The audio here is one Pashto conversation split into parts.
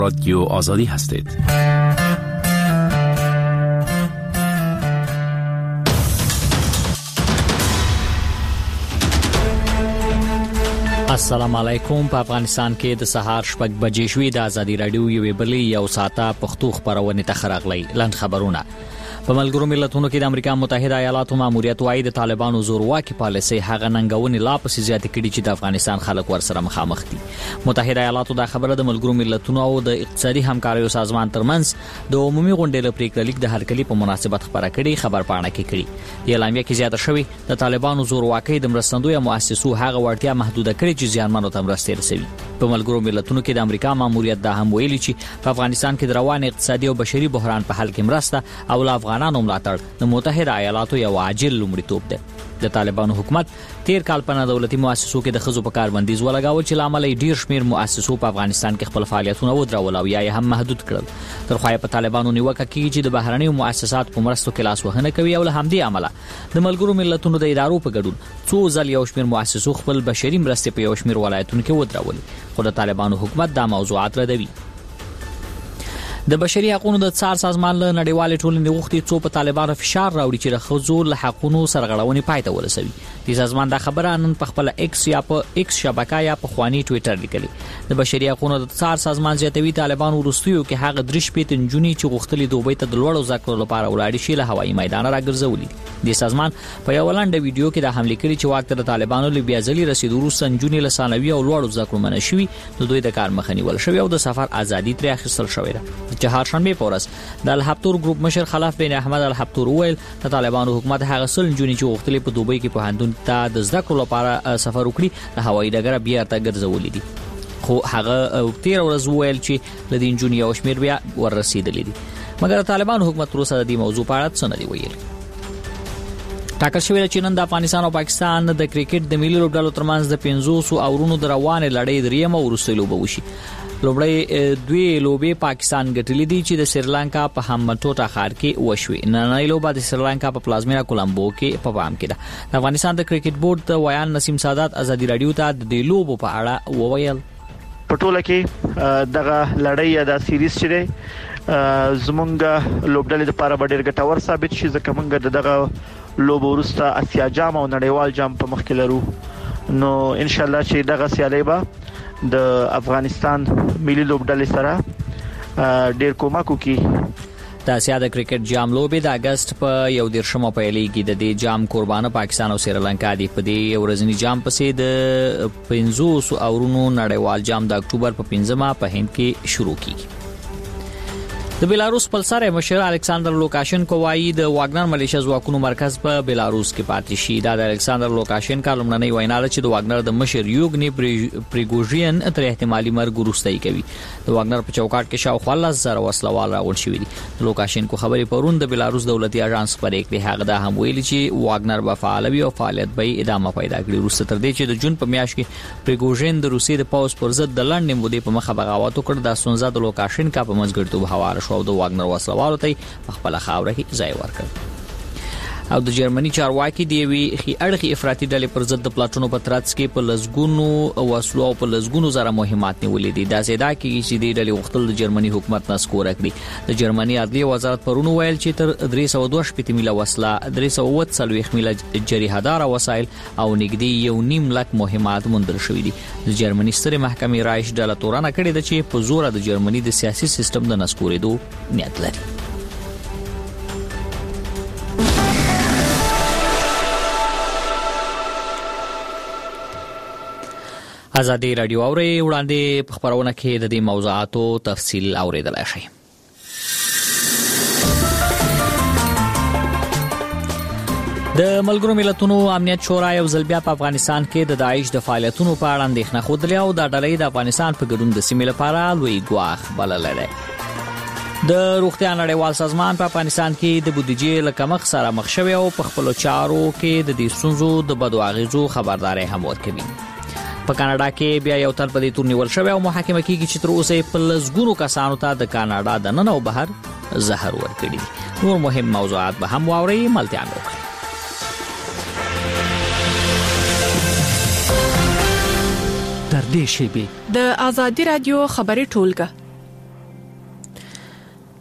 رادیو آزادی هستید. السلام علیکم. په افغانستان کې د سهار 6 بجې شوې د ازادي رادیو یوې بلې یو ساعته پښتو خبرونه تخراغلی لاند خبرونه. په ملګرو ملتونو کې د امریکا متحده ایالاتو ماموریت وايي د طالبانو زورواکي پالیسي هغه ننګونې لا پسې زیات کړي چې د افغانستان خلک ورسره مخامخ دي. متحده ایالاتو دا خبره د ملګرو ملتونو او د اقتصادي همکاریو سازمان ترمنځ د عمومي غونډې لپاره لیک د هرکلي په مناسبت خبره کړي خبر پاڼه کې کړي. د اعلامیه کې زیاته شوی د طالبانو زورواکي د مرستندوی مؤسسو هغه وړتیا محدوده کړي چې ځانمنو ته مرستې رسوي. په ملګرو ملتونو کې د امریکا ماموریت دا هم ویلي چې په افغانستان کې د روان اقتصادي او بشري بحران په حل کې مرسته او افغانانو ملاتړ د متحده ایالاتو یو عاجل لومړیتوب دی. د طالبانو حکومت تیر کال په دولتي مؤسسو کې د خزو په کار بندیز ولګاول چې لامل یې ډیر شمیر مؤسسو په افغانستان کې خپل فعالیتونه ودرول او یا هم محدود کړل. ترخوا په طالبانو نیوکه کوي چې د بهرنۍ مؤسسات په مرستو کې لاس وهنه کوي او له همدې عمله د ملګرو ملتونو د ادارو په ګډون څو ځل یو شمیر مؤسسو خپل بشري مرستې په یو شمیر ولایتونو کې ودرول. خو د طالبانو حکومت دا موضوعات ردوي. د بشري حقوقو د څار سازمان له نړیوالې ټولنې غوښتي څو په طالبانو فشار راوړي چې د ښځو له حقوقو سرغړونې پای ته ورسوي. د سازمان دا خبره نن په خپل ایکس یا په ایکس شبکه یا په خواني ټوئیټر لیکلي. د بشري حقوقو د څار سازمان زیاتوي طالبان ورستیو کې هغه درش پیت انجونی چې غوښتلي دوبۍ ته د لوړو ذکر لپاره ولاړ شي له هوایي میدان راګرځولي. د سازمان په یو لاندې ویډیو کې د حمله کړي چې واکته د طالبانو له بیازلي رسیدو وروسته انجونی له ثانوي او لوړو ذکر منشوي نو دوی د کار مخنی ول شوی او د سفر ازادي تر اخیستل شوی ده. چې هرشنبه پورس د الحبتور ګروپ مشر خلاف بن احمد الحبتور ویل د طالبانو حکومت هغه سل انجونی چې غوښتلي په دوبۍ کې په هندون ته د ذکر لپاره سفر وکړي د هوایي ډګر بیا ته ګرځولې دي. خو هغه تیر ورځ ویل چې لدین جونی او شمیر بیا ورسېدلې دي. مګر طالبان حکومت تر اوسه د دې موضوع په اړه څه نه دی ویلي. ټاکل شوی چې نن د افغانستان او پاکستان د کرکټ د ملي لوبډلو ترمنځ د 500 اورونو د روانې لړۍ دریم او وروستۍ لوبه وشي. لوبړی دوی لوبې پاکستان ګټلې دي چې د سریلانکا په همټوټا ښار کې وشوي. نننۍ لوبه د سریلانکا په پلازمینا کولمبو کې په پام کې ده. د افغانستان د کرکټ بورډ د ویان نسیم سادات ازادي رادیو ته د دې لوبو په اړه وویل. پټوله کې دغه لړۍ د سیریز چې زمونږ لوبډلې لپاره ډېر ګټور ثابت شي ځکه موږ دغه لوب ورسته اسیا جام او نړیوال جام په مخ کې لرو. نو ان شاء الله چې دغه سیالي به د افغانستان ملي لوبډلې سره ډېر کومک وکړي. د اسیا د کرکټ جام لوبې د اگست په 11مه پیلېږي. د دې جام قربانه پاکستان او سریلانکا دي. په دې ورځنی جام پسې د 500 اورونو نړیوال جام د اکتوبر په 15مه په هند کې شروع کیږي. د بیلاروس پلسر مشر الکساندر لوکاشنکو وايي د واګنر ملیشیا ځواکونو مرکز په بیلاروس کې پاتې شي. دا د الکساندر لوکاشنکو لومړنۍ وینا ده چې د واګنر د مشر یوګنی پریګوژین تر احتمالي مرګ وروسته کوي. د واګنر په چوکاټ کې شاوخوا 10,000 وسلوال راغون شوي دي. لوکاشنکو خبرې پرون د بیلاروس دولتي اژانس خبرې کړې. هغه دا هم ویلي چې واګنر به فعال وي او فعالیت به ادامه پیدا کړي. وروسته تر دې چې د جون په میاشت کې پریګوژین د روسي د پاوز پر ضد د لندن مودې په مخه بغاوت وکړ. د سونزا د لوکاشنکو په منځګړیتوب هوار شو او د واګنر وسلوالو ته په خپل خاوره کې ځای ورکړ. او د جرمني چارواکي دی وی خي اړخي افراطي ډلې پر ضد د پلاټونو په ترڅ کې په لزګونو وسلو او په لزګونو زره مهمات نیولې دي. دا زیاده کې چې د ډلې وختل د جرمني حکومت نسکور کړی. د جرمني عدلي وزارت پرونو ویل چې تر 312 میله وسله 340 میله جریحه‌دار وسایل او نږدې 1.5 لک مهمات موندل شوې دي. د جرمني ستره محکمې رایش ډله تورانه کړې ده چې په زور د جرمني د سیاسي سیستم د نسکورېدو نیت لري. ازادي رادیو اوري وړاندې په خبرونه کې د دې موضوعاتو تفصیل اوریدلای شئ. د ملګرو ملتونو امنیت شورا یو ځل بیا په افغانستان کې د داعش د فعالیتونو په اړه اندېښنه خوده او د ډلې د افغانستان په ګډون د سیمې لپاره لوی ګواښ بللی دی. د روغتیا نړیوال سازمان په افغانستان کې د بودیجې له کمښت سره مخ شوی او په خپلو چارو کې د دې ستونزو د بدو اغېزو خبرداري هم ورکوي. په کاناډا کې بیا یو تن په دې تور نیول شوی او محاکمه کیږي چې تر اوسه په لږونو کسانو ته د کاناډا د نن او بهر زهر ورکړي. نور مهم موضوعات به هم واوري. ملتیا وکړي. تر دې شیبې د ازادي رادیو خبري ټولګه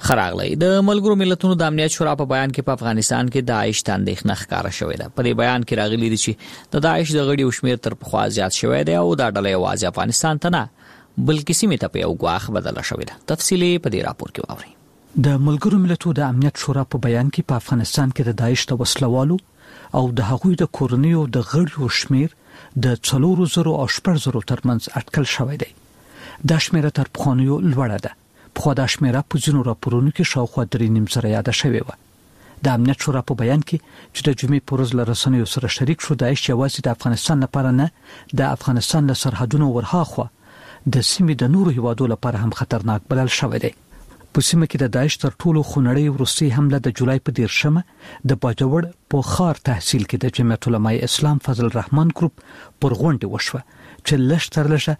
خراغلی د ملګرو ملتونو د امنیت شورا په بیان کې په افغانستان کې داعش ته اندېښنه ښکاره شوې ده. په دې بیان کې راغلي دي چې د داعش د غړیو شمیر تر پخوا زیات شوی دی او دا ډله یوازې افغانستان ته نه بلکې سیمې ته په یو ګواښ بدله شوې ده. تفصیلي په دې راپور کې واورئ. د ملګرو ملتونو د امنیت شورا په بیان کې په افغانستان کې د داعش د وسلوالو او د هغوی د کورنیو د غړیو شمیر د 4000 او 8000 ترمنځ اټکل شوی دی. دا شمیره تر پخوانیو لوړه ده. په دا شمیره په ځینو راپورونو کې شاوخوا 3.5 یاد شوی و. د امنیت شورا په بیان کې چې د جمعې په ورځ له رسنیو سره شریک شو، داعش یوازې د افغانستان لپاره نه د افغانستان له سرحدونو ورهاخوا د سیمې د نورو هیوادو لپاره هم خطرناک بلل شوی دی. په سیمه کې د داعش تر ټولو خونړۍ وروستۍ حمله د جولای په 13مه د باجوړ په خار تحصیل کې د جمعیت علماء اسلام فضل الرحمن ګروپ پر غونډه وشوه چې لږ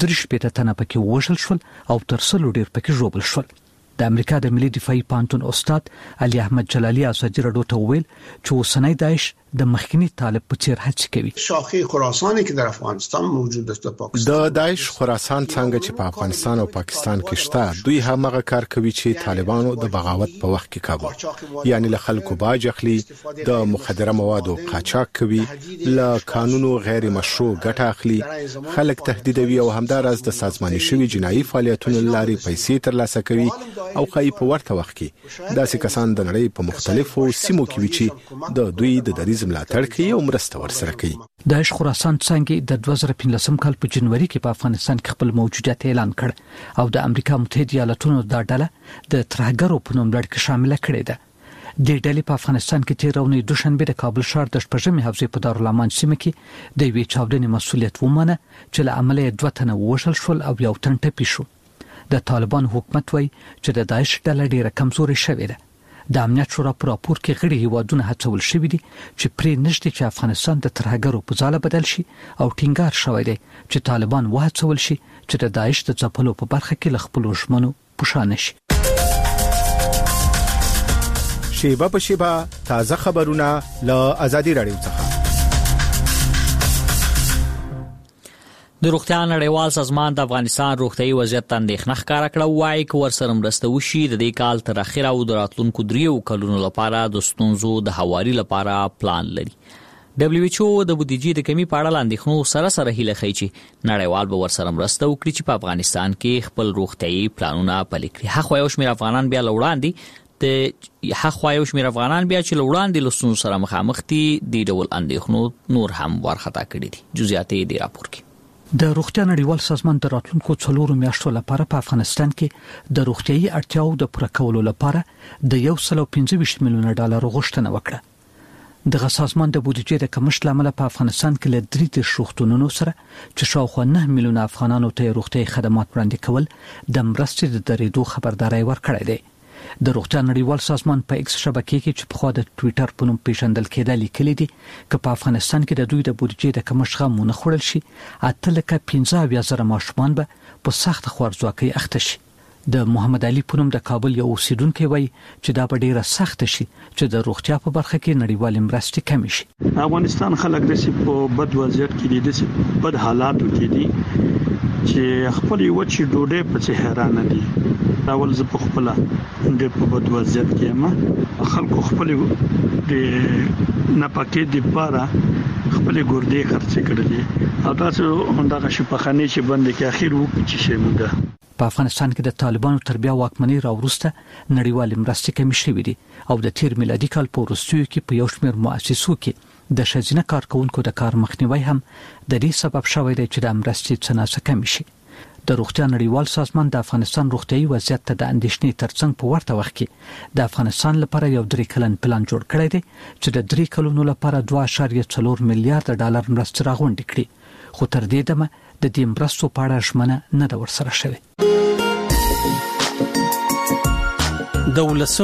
3 تنه پکې وژل شول او تر 100 ډیر پکې ژوبل شول. د امریکا د ملي دفاعي پانتون استاد علي احمد جلالي ازادي رادیو ته ویل چې اوسنۍ داعش د مخکنی طالب په څیر هڅه کوي. شاخه خراسانی که در افغانستان موجود است در پاکستان، د داعش خراسان څنګه چې په افغانستان او پاکستان کې شته، دوی همغه کار کوي چې طالبانو د بغاوت په وخت کې کاوه، یعنی له خلکو باج اخلي، د مخدره موادو قاچاق کوي، له قانونو غیر مشروع ګټه اخلي، خلک تهدیدوي او همدارس د سازماني شوی جنایي فعالیتونو لاري پیسې ترلاسه کوي او خای په ورته وخت کې داسې کسان د نړۍ په مختلفو سیمو کې وي چې د دوی د دریځ ملاتړ کوي او مرسته ورسره کوي. داعش خراسان څنګه د 2015 کال په جنوري کې په افغانستان کې خپل موجودیت اعلان کړ او د امریکا متحده ایالاتونو د ډله د ترهګرو په نوم لړ کې شامل کړي ده. د ډلې په افغانستان کې تیر اونۍ دوشنبه د کابل ښار د شپږمې حوزې په دارالامان سیمه کې د وی چاودنې مسؤلیت ومنه چې له عمله 2 تنه وژل شول او یو تن ټپي شو. د طالبان حکومت وایي چې د داعش ډله ډیره کمزوري شوې ده. د امنیت شورا په راپور کې غړي هیوادونه هڅول شوي دي چې پرې نشته چې افغانستان د ترهګرو په ځاله بدل شي او ټینګار شوی دی چې طالبان وهڅول شي چې د داعش د ځپلو په برخه کې له خپل ژمنو پوښانه شي. شیبه په شیبه تازه خبرونه له آزادي رادیو څخه. د روغتیا نړیوال سازمان د افغانستان روغتیايي وضعیت ته اندېښنه ښکاره کړه، وایي چې ورسره مرسته وشي د دې کال تر اخره او د راتلونکو 3 کلونو لپاره د ستونزو د هواري لپاره پلان لري. WHO د بودیجې د کمی په اړه اندېښنو سره هیله کوي چې نړیوال به ورسره مرسته وکړي چې په افغانستان کې خپل روغتیايي پلانونه پلي کړي. هغه یو شمېر افغانان بیا لوړاندي چې لوړاندې لسونو سره مخامخ دي د ډول اندېښنو نور هم ورخطا کړي دي. جزئیات یې دی راپور کې. د روغتیا نړیوال سازمان د راتلونکو 4 میاشتو لپاره په افغانستان کې د روغتیايي اړتیاو د پوره کولو لپاره د 125 میلیون ډالر غوښتنه وکړه. دغه سازمان د بودیجې د کمښت لامل په افغانستان کې له 3 روغتونونو سره چې شاوخوا 9 میلیون افغانانو ته روغتیايي خدمات وړاندې کول د مرستې د درېدو خبرداري ورکړې ده. د روغتیا نړیوال سازمان په ایکس شبکې کې چې په خوا د ټوئیټر په نوم پیژندل کېدل لیکلي دي چې په افغانستان کې د دوی د بودیجې د کمښت غمونه خورل شي 8,15,000 ماشومان به په سخت خوارځواکۍ اخته شي. د محمد علي په نوم د کابل یو اوسیدونکو وایي چې دا به ډیره سخت شي چې د روغتیا په برخه کې نړیوال مرستې کم شي. افغانستان خلک د په بد وضعیت کې دي، د بد حالاتو کې دي چې خپل یو چې ډوډۍ په څه حیران دي. اول زه په خپل د په بد وضعیت کې ما خلکو خپل د نپاکې د پاره خپل ګردې خرڅ کړلې او تاسو همدغه شپخانه چې بند کې اخیر وکړي چې شموږه په افغانستان کې د طالبانو تربیه واکمنۍ راوروسته نړیوال مرستې کمې شوې دي او د تیر میلادي کال په وروستیو کې په یو شمېر مؤسسو کې د ښځینه کارکونکو د کار مخنیوي هم د دې سبب شوی دی چې د مرستې څنګه کم شي. د روغتیا نړیوال سازمان د افغانستان روغتیايي وضعیت ته د اندېښنې ترڅنګ په ورته وخت کې د افغانستان لپاره یو 3 کلن پلان جوړ کړی دی چې د 3 کلونو لپاره 2.4 میلیارډ ډالر مرستې راغونډې کړي، خو تر دې دمه د دې مرستو په اړه ژمنه نه ده ورسره شوې. د ولسونو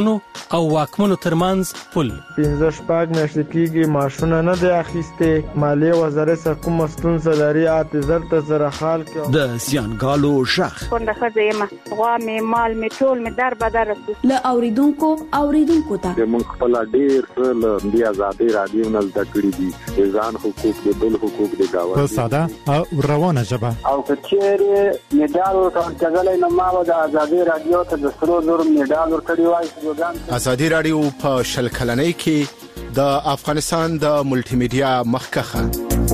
او واکمنو ترمنځ پل. 15 میاشتې کېږي ماشونه نه دی اخیسته، مالیه وزارت سره کوم ستونزه لري، اعتذار ته سره حال کې د زیانګالو شخ څنګه خځې ما غوا می مال می ټول می در بدر ل اوریدونکو ته موږ خپل ډیر له دې آزادي رادیو نه زده کړی دي، ځان حقوق د بل حقوق د گاوه په ساده او روانه ژبه. او کچېره میډال ورکړل نو ما د آزادي رادیو ته د 300 میډال ورکړی وای. آزادي رادیو په شل کلنۍ کې د افغانستان د ملټي میډیا مخکخه.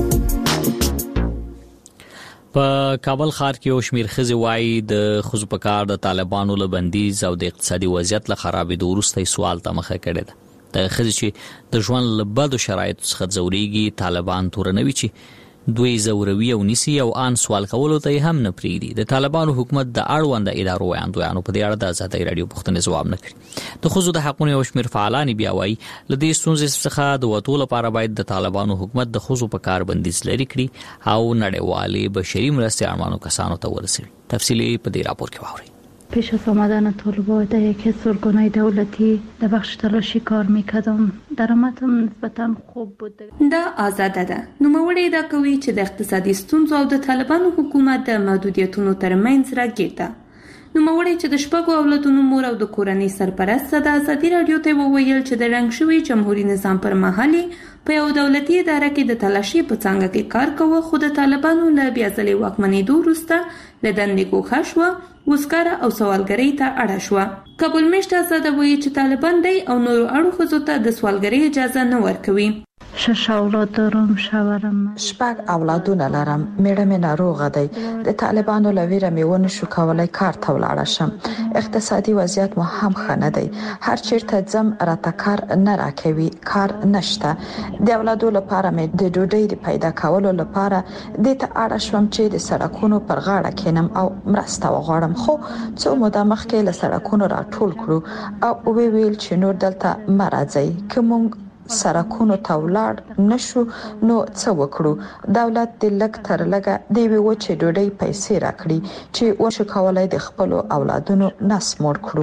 په کابل ښار کې یو شمېر ښځې وایي د ښځو په کار د طالبانو له بندیز او د اقتصادي وضعیت له خرابېدو وروسته سوال ته مخه کړې ده. د ښځې چې د ژوند له بدو شرایطو څخه ځورېږي، طالبان تورنوي چې دوی زوروي او نیسي او آن سوال کولو ته هم نه پرېږدي. د طالبانو حکومت د اړونده ادارو وړاندویانو په دې اړه د آزادۍ راډیو پوښتنې ځواب نه کړي. د ښځو د حقونو یو شمېر فعالان بیا وایي له دې ستونزې څخه د وتو لپاره باید د طالبانو حکومت د ښځو په کار بندیز لرې کړي او نړیوالې بشري مرستې اړمنو کسانو ته ورسوي. تفصیلی په دې راپور کې واورئ. پیش از آمدن طالبان در یکی از ارگان‌های دولتی در بخش تلاشی کار می‌کردم. درآمدم نسبتاً خوب بود. دا آزاده ده. نوموړی دا کوي چې د اقتصادي ستونزو او د طالبانو حکومت د محدودیتونو ترمنځ راګیر ده. نوموړی چې د شپږو اولادونو مور او د کورنۍ سرپرست ده، آزادي رادیو ته وویل چې د رنګ شوي جمهوریت نظام پر مهال په یو دولتي اداره کې د تلاشي په څنګه کې کار کوي، خو د طالبانو له بیا ځلې واکمنېدو وروسته له دندې ګوښه شوه، وزګاره او سوالګرۍ ته اړه شوه. کابل میشت آزاده وایي چې طالبان دی او نورو اړو ښځو ته د سوالګرۍ اجازه نه ورکوي. 6 اولاد دارم، شوهرم 6 اولادونه لرم، میړه مې ناروغه دی، د طالبانو له ویره مې ونه شو کولای کار ته ولاړ شم، اقتصادي وضعیت مو هم ښه نه دی، هر چیرته ځم راته کار نه راکوي، کار نشته، د اولادو لپاره مې د ډوډۍ د پیدا کولو لپاره د ته اړ شوم چې د سړکونو پر غاړه کېنم او مرسته وغواړم، خو څو موده مخکې له سړکونو راټول کړو او ویل چې نور دلته مرزي کوم سرکونو ته ولاړ نشو نو څه وکړو. دولت د لک تر لګه دی وچه ډوډۍ پیسې راکړي چې وشو کولای د خپل اولادونو نس مړ کړو.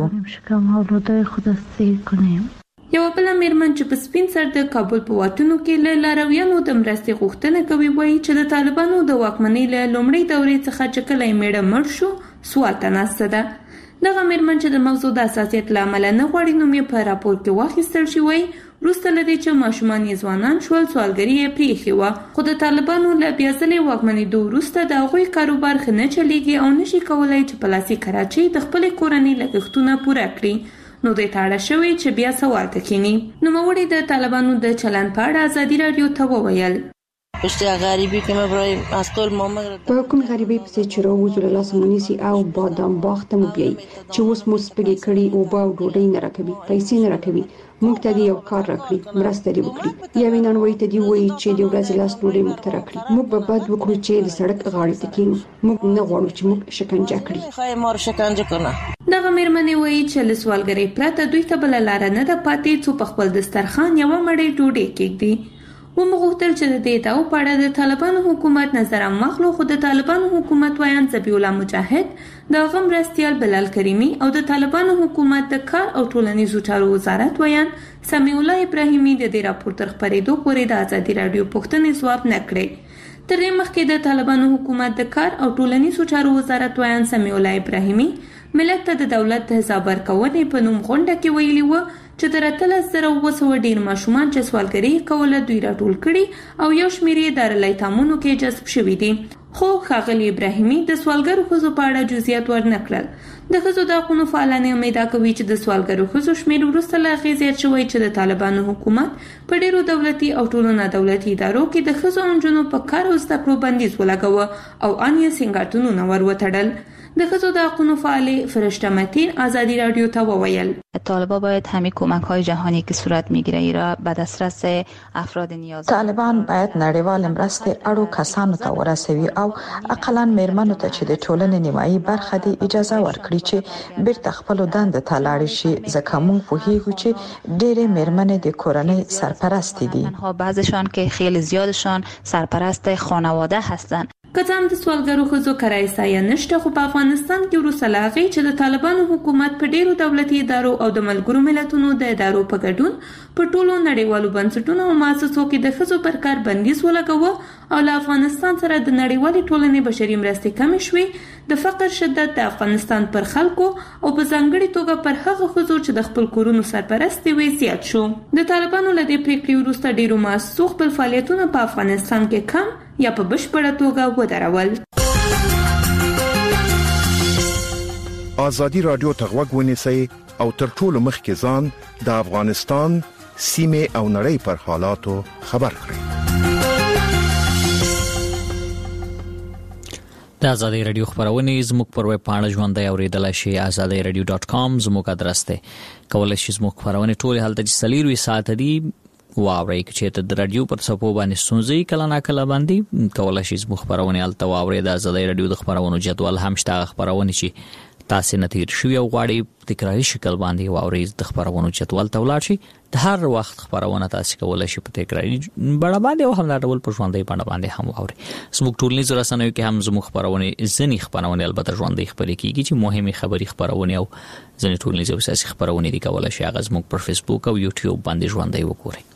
یو بل میرمن چې په سپین سر د کابل په واټونو کې له لارویانو د مرستې غوښتنه کوي وایي چې د طالبانو د واکمنۍ له لومړۍ دورې څخه چې کله میړه مړ شو سوال ته ناسته ده. دغه میرمن چې د موضوع د حساسیت له امله نه غواړي نوم یې په راپور کې واخیستل شي وایي وروسته له دې چې ماشومان یې ځوانان شول سوالګري یې پریښې وه، خو د طالبانو له بیا ځلې واکمنېدو وروسته د هغوی کاروبار ښه نه چلیږي او نشي کولی چې په لاسي کراچۍ د خپلې کورنۍ لګښتونه پوره کړي، نو دوی ته اړه شوې چې بیا سوال ته کښیني. نوموړي د طالبانو د چلند په اړه آزادي رادیو ته وویل په کوم غریبي پسې چې راوځو له لاسه مونیسي او بادام باغ ته مو بیایي چې اوس مو سپږې کړي او با ډوډۍ نه راکوي، پیسې نه راکوي، موږ ته یو کار راکړي، مرسته دې وکړي، یا وینان وایي ته دی وایي چې د ورځې لاس ډوډۍ موږ ته راکړي، موږ به بد وکړو چې د سړک غاړې ته کېنو، موږ نه غواړو چې موږ شکنجه کړي. دغه میرمنې وایي چې له سوالګرۍ پرته دوی ته بله لاره نه ده پاتې څو په خپل دسترخوان یوه مړۍ ډوډۍ کېږدي. ومو غوښتل چې د دې ادعاو په اړه د طالبانو حکومت نظر واخلو، خو د طالبانو حکومت وایان ذبیح الله مجاهد، د هغه مرستیال بلال کریمي او د طالبانو حکومت د کار او ټولنیزو چارو وزارت وایان سمیع الله ابراهیمي د دې راپور تر خپرېدو پورې د آزادي رادیو پوښتنې ځواب نه کړې. تر دې مخکې د طالبانو حکومت د کار او ټولنیزو چارو وزارت وایان سمیع الله ابراهیمي ملت ته د دولت د حساب ورکونې په نوم غونډه کې ویلي و چې تر 1300 ډیر ماشومان چې سوالګري کوله دوی راټول کړي او یو شمېر یې دارالایتامونو کې جذب شوي دي، خو ښاغلي ابراهیمي د سوالګرو ښځو په اړه جزئیات ورنه کړل. د ښځو د حقونو فعالانې امید کوي چې د سوالګرو ښځو شمېر وروسته له هغې زیات شوی چې د طالبانو حکومت په ډیرو دولتي او ټولو نادولتي ادارو کې د ښځو او نجونو په کار او زده کړو بندیز ولګاوه او ان یې سینګارتونونه ور وتړل. د ښځو د حقونو فعالې فرشته متین آزادی رادیو ته وویل طالبان باید همه کمک‌های جهانی که صورت می‌گیره را به دسترس افراد نیاز طالبان باید نړیوال مرستې اړو کسانو ته ورسوي او اقلاً میرمنو ته چې د ټولنې نیمایي برخه دی اجازه ورکړي چې بیرته خپل دند ته لاړ شي، ځکه موږ پوهیږو چې ډېرې میرمنې د کورنۍ سرپرست دي. بعضیشان که خیلی زیادشان سرپرست خانواده هستند. کڅام د سوالګرو خزو کرایسا یا نشته، خو په افغانستان کې وروسلاغي چې د طالبانو حکومت په ډیرو دولتي ادارو او د ملګرو ملتونو د ادارو په ګډون په ټولو نړیوالو بنسټونو او مؤسسو کې د خزو پر کار بندیز ولګاوه او له افغانستان سره د نړیوالې ټولنې بشري مرستې کمې شوې، د فقر شدت د افغانستان پر خلکو او په ځانګړي توګه پر هغه خزو چې د خپل کورونو سرپرستي وي زیات شو. د طالبانو له دې پریکړې وروسته ډیرو مؤسسو خپل فعالیتونه په افغانستان کې کم یا په بشپړه توګه ودرول. ازادي رادیو ته غوږ ونیسئ او تر ټولو مخکې ځان د افغانستان سیمه او نړۍ پر حالاتو خبر کړئ. د ازادي رادیو خبرونه زموږ پر ویب پاڼه ژوندۍ اوریدلای شئ. azadiradio.com زموږ ادرس دی. کولای شئ زموږ خبرونه ټول هلته چې سلیروي ساعت دی واورئ. چې ته د رادیو پر صفو باندې سنځي کله نا کله باندې کولای شئ زموږ خبرونه الته واورئ. د ازادي رادیو د خبرونو جدول هم شته، خبرونه چې تاسو نه تیر شوی او غواړئ تکراري شکل باندې واورئ د خبرونو جدول ته ولاړ شئ. د هر وخت خبرونه تاسو کولای شئ په تکراري بڼه باندې او هم د ډول په ژوندۍ بڼه باندې هم واورئ. زموږ ټولنیز رسنیو کې هم زموږ خبرونه ځنی خبرونه البته ژوندۍ خبرې کیږي چې مهمه خبري خبرونه او ځنی ټولنیز او سیاسي خبرونه دي کولای شئ هغه زموږ پر فیسبوک او یوټیوب باندې ژوندۍ وګورئ.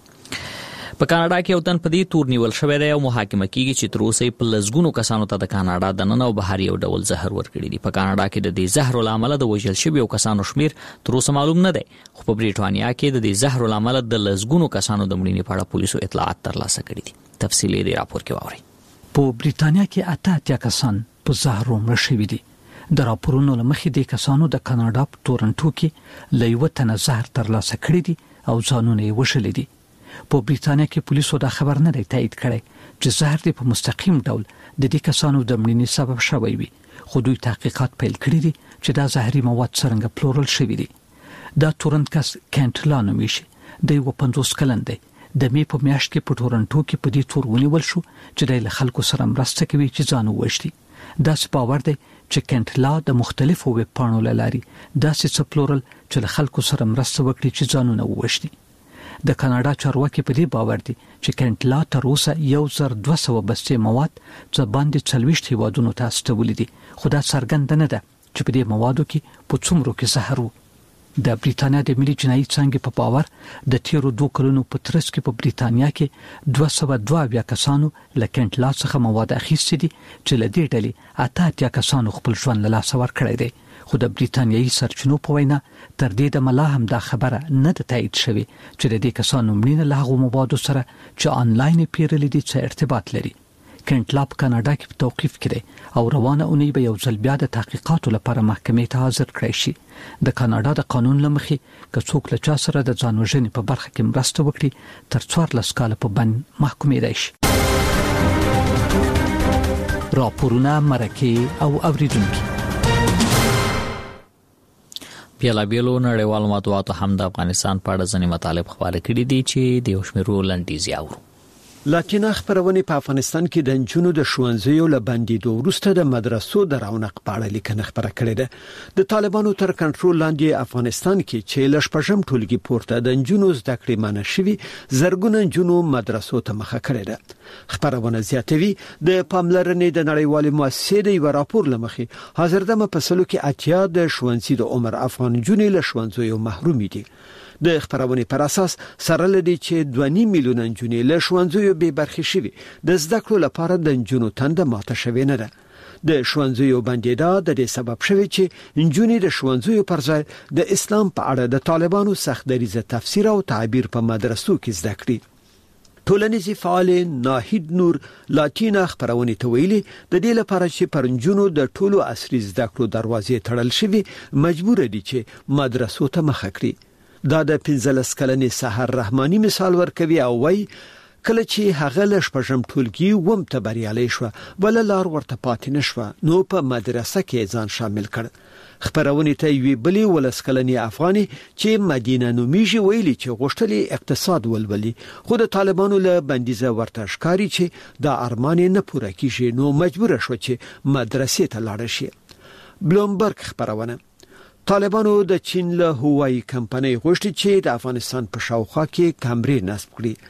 په کاناډا کې یو تن په دې تور نیول شوی دی او محاکمه کیږي چې تر اوسه په لزګونو کسانو ته د کاناډا د نن او بهر یو ډول زهر ورکړي دي. په کاناډا کې د دې زهر لامل د وژل شوی او کسانو شمیر تر اوسه معلوم نه دی، خو په بریټانیا کې د دې زهر لامل د لزګونو کسانو د مړینې په اړه پولیسو اطلاعات ترلاسه کړي دي. تفصیلي دی راپور کې واورئ. په بریټانیا کې 88 کسان په زهر مړ شوي دي. د راپورونو لمخې د کسانو د کاناډا په تورنټو کې لایو تن زهر ترلاسه کړي دي او ځانونه یې وشلي دي. په بریټانیا کې پولیسو دا خبر نه دی تایید کړی چې زهر دی په مستقیم ډول د دې کسانو د مړینې سبب شوی وي، خو دوی تحقیقات پیل کړي دي چې دا زهري مواد څنګه پلورل شوی دي. دا تورنټ کس کینټلا نومیږي، د 50 کلن دی. د می په میاشت کې په تورنټو کې په دې تور ونیول شو چې د خلکو سره مرسته کوي چې ځان ووښتي. دا سپاور دی چې کینټلا د مختلفو ویب پاڼو لاري دا څه پلورل چې له خلکو سره مرسته وکړي چې ځانونه ووښتي. د کاناډا چارواکي په دې باور دي چې کینټلا تر اوسه 1200 بستې مواد څه باندې 40 هیوادونو ته استولې دي، خو دا څرګند نه ده چې په دې موادو کې په څومره کې زهر وو. د بریټانیا د ملي جنایي څنګه په باور د تیرو 2 کلونو په ترڅ کې په بریټانیا کې 202 کسانو له کینټلا څخه مواد اخیستي دي چې له دې ډلې 88 کسانو خپل ژوند له لاسه ورکړی دی. خو د بریټانیایي سرچینو په وینا تر دې د ملا هم دا خبره نه ده تایید شوې چې د دې کسانو مړینه له هغو موادو سره چې آنلاین پیرلې دي څه ارتباط لري. کینټلا په کاناډا کې په توقیف کې دی او روانه اونۍ به یو ځل بیا د تحقیقاتو لپاره محکمې ته حاضر کړی شي. د کاناډا د قانون لمخې که څوک له چا سره د ځان وژنې په برخه کې مرسته وکړي تر 14 کاله په بند محکومېدای شي. راپورونه مرکه او اوریدونکو بیلابیلو نړیوالو مطبوعاتو هم د افغانستان په اړه ځینې مطالب خپاره کړي دي چې د یو شمېرو لنډیز یاورو. لاتینا خبرونه په افغانستان کې د انجونو د ښوونځیو له بندیدو وروسته د مدرسو د رونق په اړه لیکنه خبره کړې ده. د طالبانو تر کنټرول لاندې افغانستان کې چې ل شپږم ټولګي پورته د انجونو زده کړې منع شوي زرګونه انجونو مدرسو ته مخه کړې ده. خبرونه زیاتوي د پاملرنې د نړیوالې مؤسسې د یو راپور لمخې حاضردمه په سلو کې 80 د ښوونځي د عمر افغان انجونې له ښوونځیو محروم دي. د خبرونه پر اساس سره لدی چې 2.5 میلیون انجونې له ښوونځیو به برخه شوي د زده کړو لپاره د انجونو تنده ماته شوی نه ده. د ښوونځیو بندیدا د دې سبب شوی چې انجونې د ښوونځیو پر ځای د اسلام په اړه د طالبانو سخت دریزه تفسیر او تعبیر په مدرسو کې زده کړي. ټولنیزي فعال ناهید نور لاتینا خبرونه تویلي د دې لپاره چې پرنجونو د ټولو عصري زده کړو دروازې تړل شوي مجبور دي چې مدرسو ته مخه کړي. دا د 15 کلنې سحر رحماني مثال ورکوي او وای کله چې هغه له شپږم ټولګي وم ته بریالي شو بل لار ورته پاتې نشو نو په مدرسه کې ځان شامل کړ. خبرونه ته وی بلی ولسکلنی افغاني چې مدینه نومیږي ویلي چې غوښتلې اقتصاد ولولي خو د طالبانو له بندیزه ورته ښکاری چې د ارمان نه پوره کیږي نو مجبور شو چې مدرسې ته لاړ شي. بلومبرګ خبرونه طالبانو د چین له هوایي کمپنۍ غوښتي چې د افغانستان په شاوخوا کې کمرې نصب کړي.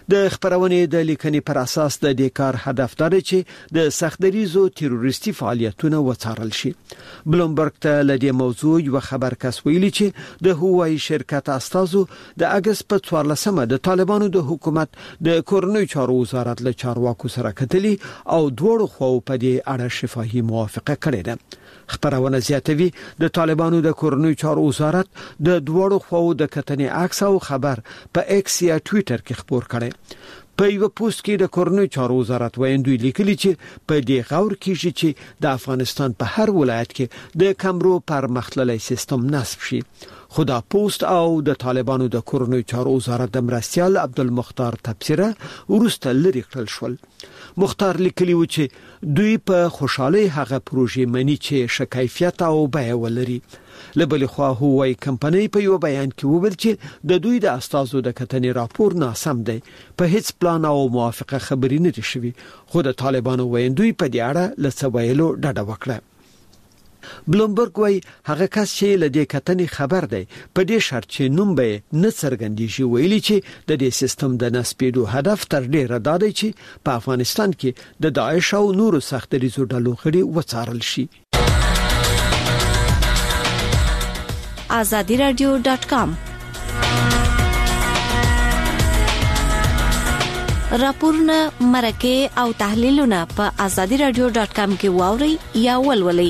د خبرونې د لیکنې پر اساس د دې کار هدف دی چې د سختدریزو تروریستي فعالیتونو وڅارل شي. بلومبرګ ته له دې موضوع یو خبر کس ویلي چې د هوایي شرکت استازو د اگست په 14مه د طالبانو د حکومت د کورنۍ چارو وزارت له چارواکو سره کتلي او دوړو خو په دې اړه شفاهي موافقه کړې ده. خبرونه زیاتوي د طالبانو د کورنۍ چارو وزارت د دوړو خو د کتنې عکس او خبر په ایکس یا ټوئیټر کې خبر کړي. په یو پوسټ کې د کورنۍ چارو وزارت وایي لیکلي چې په دې غور کې چې د افغانستان په هر ولایت کې د کمرو پر مختللی سیستم نصب شي. خدا پوسټ او د طالبانو د کورنۍ چارو وزارت د مرستیال عبدالمختار تبصره ورسته لري کړل شول. مختار لیکلی و چې دوی په خوشحالي هغه پروژې مني چې شکایفیت او بیه ولري. لبل خو هوایي کمپنۍ په یو بیان کې وویل چې د دوی د استازو د کتنې راپور ناسم دی، په هیڅ پلان او موافقه خبري نه دي شوی، خو د طالبانو ویندوی په دې اړه له څه ویلو ډډه وکړه. بلومبرګ وای هغه کس چې له دې کتنې خبر دی په دې شرط چې نوم به نه څرګندېږي ویلي چې د دې سیستم د نسبېدو هدف تر ډیره دا دی چې په افغانستان کې د داعش او نورو سختدریزو ډلو غړي وڅارل شي. azadiradio.com راپورونه مرکه او تحلیلونه په azadiradio.com کې واوري یا ولولئ.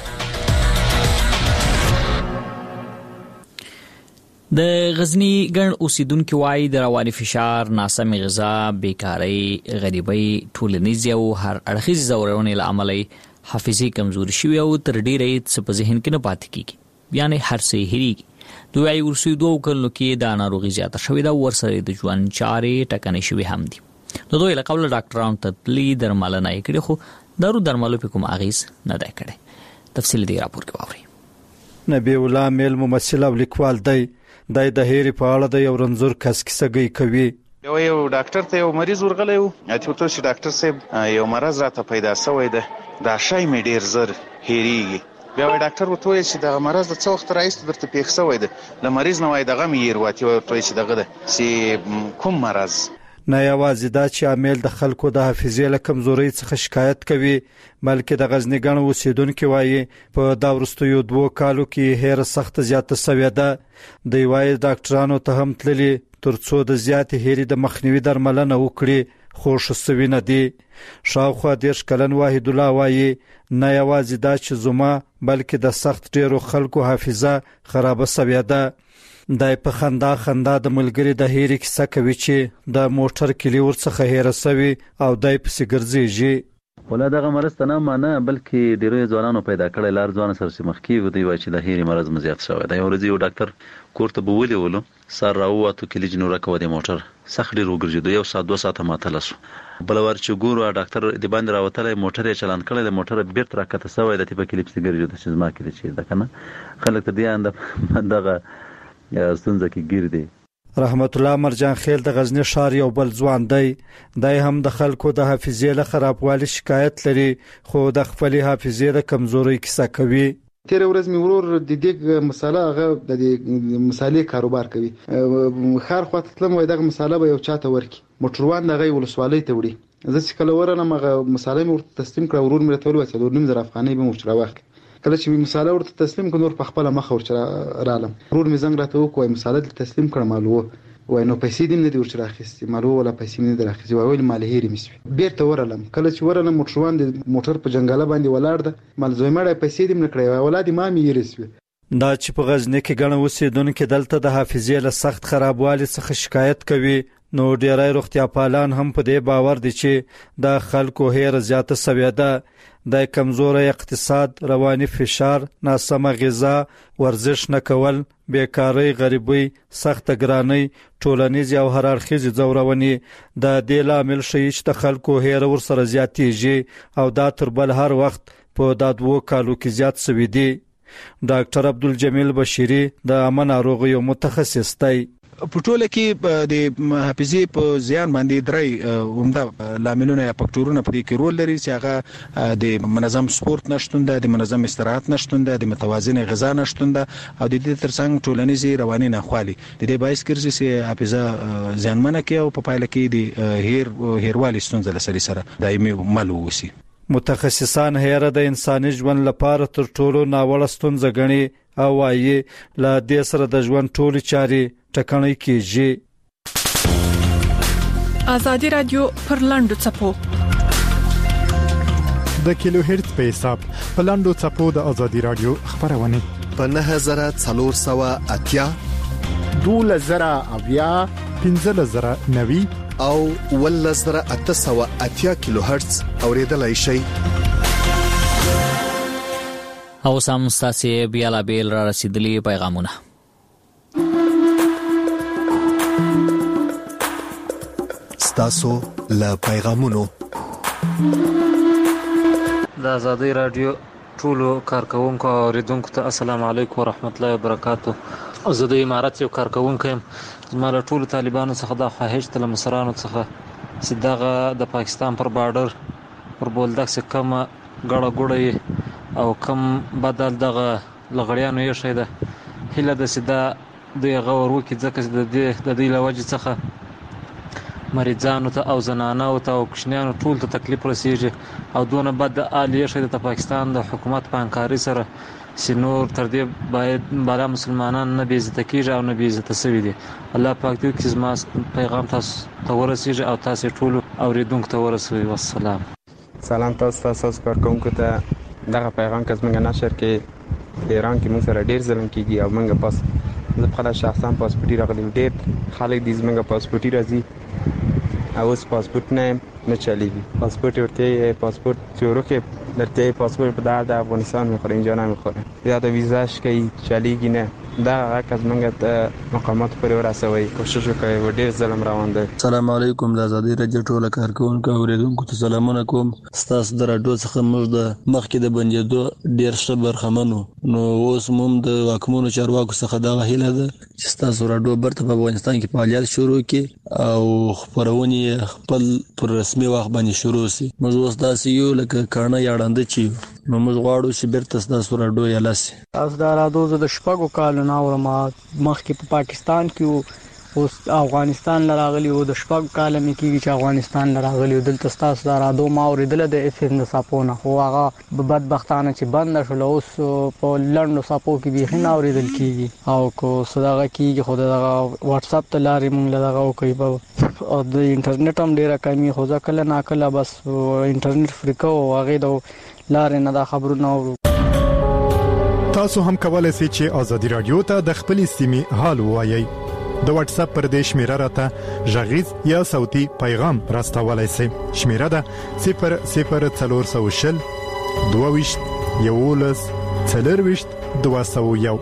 د غزنی ګڼ اوسیدونکو وایي د رواني فشار، ناسم غذا، بیکاری، غریبۍ، ټولنیز او هر اړخیز ځورونې له امله حافظه کمزوري شوی او تر ډیره څه په ذهن کې نه پاتې کیږي، یعنی هر څه هېریږي. دوی وايي ورسې 2 کلونو کې د ناروغي زیاته شوې ده او ورسره د ژوند چارې ټکنۍ شوې هم دي. د دوی له قبل ډاکټرانو ته تللي درملنه یې کړې، خو دارو درملو په کوم اغېز نه دی کړی. تفصیل دی راپور کې واورئ. نبی الله میل ممثل او لیکوال دی. دای د هېری په اړه د یو رنځور کس کیسه کوي. یو ډاکټر ته یو مریض ورغلی و، اته وته چې ډاکټر صاحب یو مرض راته پیدا شوی ده، دا شای می ډیر زر هېریږي. بیا وای ډاکټر وته چې دا مرض د څو وخت راځي درته پیښ شوی ده، ل مریض نه وای دغه می ورواتی او ته چې دغه ده چې کوم مرض نه یوازې دا چې عامل د خلکو د حافظې له کمزورۍ څخه شکایت کوي، بلکې د غزنی ګڼ اوسیدونکو وایي په دا وروستیو 2 کالو کې هیر سخت زیاته شوې ده. د وایي ډاکټرانو ته هم تللي ترڅو د زیات هېری د مخنیوي درملنه وکړي، خو شوسوي نه دي. شاوخوا 10 کلن واحد الله وایي نه یوازې دا چې زما بلکې د سخت ډیرو خلکو حافظه خراب شوې ده. دای په خندا د ملګری د هېری کیسه کوي چې د موټر کلی ورڅخه هېره شوی او دای په سیګرځيږي. ولا دغه مرض ته نه مانه بلکې ډیرو ځوانانو پیدا کړی لار ځوان سره چې مخکې ودی وای چې د هېری مرض مزیات شوی دی. ورځي یو ډاکټر کوړه بوولې ولو سر راووتو کلی جنو راکو د موټر سخت ډیر وګرځیدو، یو ساعت 2 ساعت ماتل شو. بلور چې ګورو ډاکټر د باندې راوتلې موټر یې چلان کړل، د موټر بیرته راکته شوی د تیپه کلیپ سیګرځي چې زما کې چې دا کنه خلک ته دی اند دغه ستونزه کې ګیر دی. رحمت الله مرجان خیل د غزنی ښار یو بل ځوان دی. دای هم د خلکو د حافظې له خرابوالي شکایت لري، خو د خپل حافظې د کمزوري کیسه کوي. تیر ورځ می ورور د دې مساله هغه د مسالې کاروبار کوي، خار خواته تلم وای دغه مساله به یو چاته ورکی موټروان دغه ولسوالۍ ته وړي. زه چې کله ورنم هغه مساله می ورته تسلیم کړ، ورور مې ته ویل چې 2.5 افغانۍ به مشترا واخلي. کله چې مساله ورته تسلیم کړ نور په خپل مخ ورچره رالم، ورور مې زنګ راته وکوي مساله تسلیم کړم مالو وای نو پیسې دې نه دی ورچره اخیستي، مالو ولا پیسې نه درخصي وای مال هېری مې بیرته ورلم. کله چې ورلم موټروان د موټر په جنگاله باندې ولاړ ده، مال زوی مړ پیسې دې نه کړې اولاد ما مې یریسوي. دا چې په غزنی کې ګڼ اوسیدونکو دلته د حافظې له سخت خرابوالي څخه شکایت کوي، نو ډیری روغتیا پالان هم په دې باور دي چې د خلکو هیر زیاته شوې ده. د کمزوري اقتصاد، رواني فشار، ناسمه غذا، ورزش نه کول، بیکاری، غریبۍ، سخت ګرانۍ، ټولنیز او هر اړخیز ځورونې د دې لامل شي چې د خلکو هیر ورسره زیاتېږي او دا تر بل هر وخت په دا 2 کالو کې زیات شوی دی. ډاکټر عبدالجمیل بشیری د عامه ناروغیو متخصص دی. په ټوله کې د حافظې په زیان باندې درې عمده لاملونه یا فاکټورونه په دې کې رول لري چې هغه د منظم سپورت نشټون ده، د منظم استراحت نشټون ده، د متوازن غذا نشټون ده او د دې ترڅنګ ټولنیزي رواني ناخوالي د دې باعث ګرځي چې حافظه زیانمنه کوي او په پایله کې د هیروالي ستونزې سره دایمي مل ووسی. متخصصان هیره د انساني ژوند لپاره تر ټولو ناوړه ستونزه ګڼي او وايي له دې سره د ژوند ټولې چارې ټکنۍ کیږي. ازادي رادیو پر لاندو چپو د کیلو هرتز په حساب په لاندو چپو د ازادي رادیو خبرونه په 9480 12090 15090 او 11880 کیلو هرتز اوریدلای شئ. او سم ستاسو بیا لا بیل را رسیدلی پیغامونه. ستاسو له پیغامونو د ازادي رادیو ټولو کارکونکو او اوریدونکو ته السلام علیکم ورحمت الله وبرکاتہ. زه د امارات یو کارکونکو یم. زما له ټولو طالبانو څخه د خواهش تل مصرانو څخه چې دغه د پاکستان پر بارډر پر بولدک څخه کم غړه ګړې او کم بدل دغه لغړیانو یې شي ده هله د سدا د غور وکي ځکه د دې لوجه څخه مریضانو ته او زنانو ته او کشنیانو ټول ته تکلیف رسیږي او دونه بد عالیه شي د پاکستان د حکومت په انکاري سره سينور تر دې باید بالا مسلمانان نه بیزت کیږي او نه بیزت سوي دي. الله پاک دې چې زما پیغام تاسو ته ورسیږي او تاسو ټول اوریدونکو ته ورسوي. والسلام. سلام تاسو کارکونکو ته دغه پیغام که زمونږ نشر کې ایران کې موږ سره ډیر ظلم کیږي او موږ پاس زه خپل شخصا پاسپورت راغلم ډیر خلک دې زمونږ پاسپورت راځي او اوس پاسپورت نه چلیږي. پاسپورت ورته پاسپورت چورو کې درته پاسپورت په د افغانستان میخوره اینجا نمیخوره یا د ویزاش کوي چلیږي نه. دا هغه موږ ته مقامات پر ورسوي کوشش وکړي و ډیر ظلم روان دی. السلام علیکم د ازادي رادیو ټول کارکونکو اوریدونکو ته سلامونه کوم. تاسو د رادیو څخه موږ د مخکې د بنجدو ډیر ښه برخمنو نو اوس موږ د واکمنو چارواکو څخه دا هیله ده چې تاسو رادیو برته په افغانستان کې فعالیت شروع کړي او خبرونه خپل پر رسمي وخت باندې شروع شي. موږ اوس تاسو یو لکه کارنه یاړاند چی نو موږ غواړو چې بیرته تاسو رادیو یلاسي. تاسو دا رادیو د شپږو کالو نه اورم مخکې په پاکستان کې اوس افغانستان لراغلی او د شپږ کال مې کېږي چې افغانستان لراغلی او دلته تاسو دا رادیو ما اوریدل د اف ام صاحبونه خو هغه بدبختانه چې بند شول اوس په لندو صاحبو کې به نه اوریدل کېږي او کو صداغه کېږي خو دا واتس اپ ته لارې مونږ لږه کوي او د انټرنیټ هم ډیره کمی خو ځکه نه کله بس انټرنیټ فریکو هغه د لارې نه دا خبرونه اورو. تاسو هم کولای شئ چې ازادي رادیو ته د خپل سیمې حال ووایي. د واتس اپ پر دې شمیره راته ژغیز یا صوتي پیغام راستولای شئ. شمیره ده 00420 22 11 201.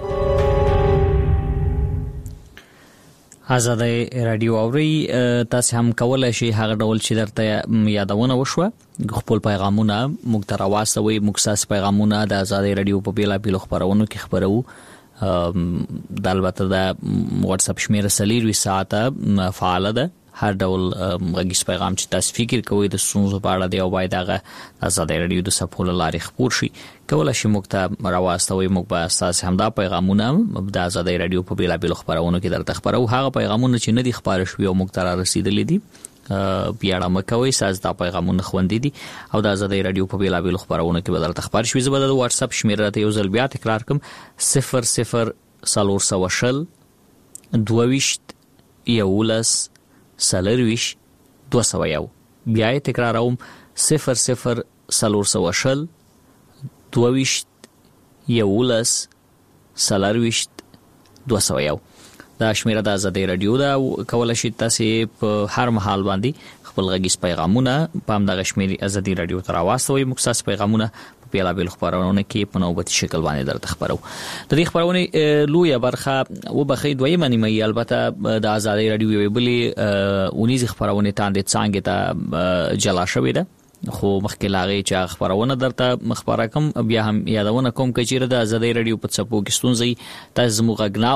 ازادي رادیو اوري تاسو هم کولای شئ هغه ډول چې درته یادونه وشوه خپل پیغامونه موږ ته راوستوي. موږ تاسو پیغامونه د ازادي رادیو په بیلا بیلو خبرونو کې خبرو. د البته د واتس اپ شمیره سلیری ساعته فعال ده. هر ډول غږیز پیغام چې تاسو فکر کوئ د ستونزو په اړه دی او باید هغه ازادي رادیو د صفحو لارې خبر شي کولای شي موږ ته راوستوي. موږ به تاسو همدا پیغامونه د ازادي رادیو په بیلا بیلو خبرونو کې درته خبرو. هغه پیغامونه چې نه دي خبر شوي او موږ ته رسیدلي دي بیا مکوئ ساز دا پیغامونه خوندې دي او د ازادي رادیو په بیلا بیلو خبرونه کې بدل تخبر شوي. زه به د واتس اپ شمیره ته یو ځل بیا تکرار کوم 00 320 22 11 سلرویش 201. بیا یې تکراروم 00 320 22 11 سلرویش 201. دا شمیره د ازادي رادیو دا کولای شي تاسو په هر محل باندې خپل غږیز پیغامونه په همدغه شمیرې ازادي رادیو ته راوستوي. مخصص پیغامونه په بیلا بیل خبرونه کې په نوبتي شکل باندې درته خبرو. د دې خبرونه لویه برخه وبخې دویمه نیمه البته د ازادي رادیو یو بلی 19 خبرونه تاندې څنګه ته جلا شوې ده خو مخکې لاغې چې خبرونه درته مخبره کوم بیا هم یادونه کوم چې د ازادي رادیو په څپو کې ستونزې تاسو موږ غناوري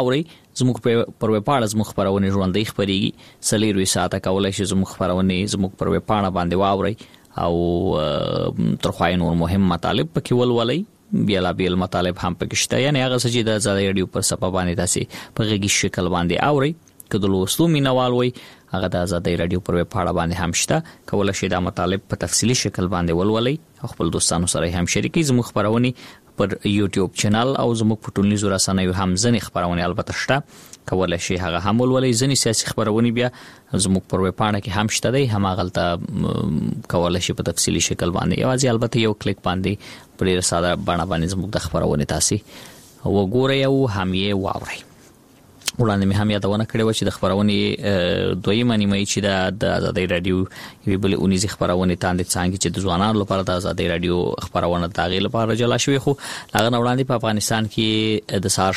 زموږ پر وپاړه زموږ خبرونه ژوندۍ خبريږي سلیروي ساعته کولای شي زموږ خبرونه زموږ پر وپاړه باندې واوري او ترخوای نور مهم مطالب پکې ولولي بیل مطالب هم پکې شته یعنی هغه چې د آزادۍ رادیو پر صفحه باندې تاسو په غږی شکل باندې اوري کله لوستو مینوال وي هغه د آزادۍ رادیو پر وپاړه باندې هم شته کولای شي دا مطالب په تفصیلی شکل باندې ولولي خپل دوستانو سره هم شریکي زموږ خبرونه پر یوټیوب چینل او زموږ په ټولنیزو رسنیو هم ځنې خبرونه البته شته کولای شي هغه هم ولولي ځنې سیاسي خبرونه بیا زموږ پر وپاړه کې هم شته دی هم غلطه کولای شي په تفصیلی شکل باندې یوازې البته یو کلیک باندې پر ساده باندې باندې زموږ د خبرونه تاسو وګورئ او هم یې واورئ وړاندې مې هم یادونه کړې و چې د خبرونه دویمه نیمه چې د آزادۍ رادیو یوه بل اونیزي خبرونه تاندې څنګه چې د ځوانانو لپاره د آزادۍ رادیو خبرونه تاغیل لپاره جلا شوی خو هغه وړاندې په افغانستان کې د سهار